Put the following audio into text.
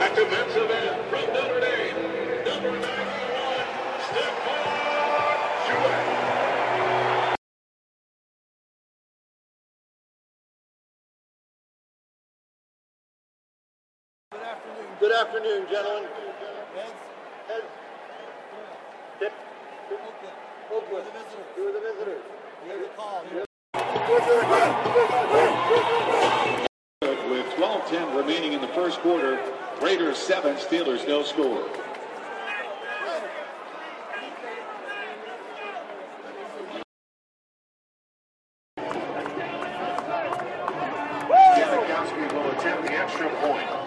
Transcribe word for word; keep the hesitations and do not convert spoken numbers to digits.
At defensive end from Notre Dame, number ninety-one, Stephon Tuitt. Good afternoon. Good afternoon, gentlemen. Heads. Heads. Tip. Oakland. Oakland. Who are the visitors? Who are the visitors? You have the call. With twelve ten remaining in the first quarter, Raiders seven, Steelers no score. Janikowski will attempt the extra point.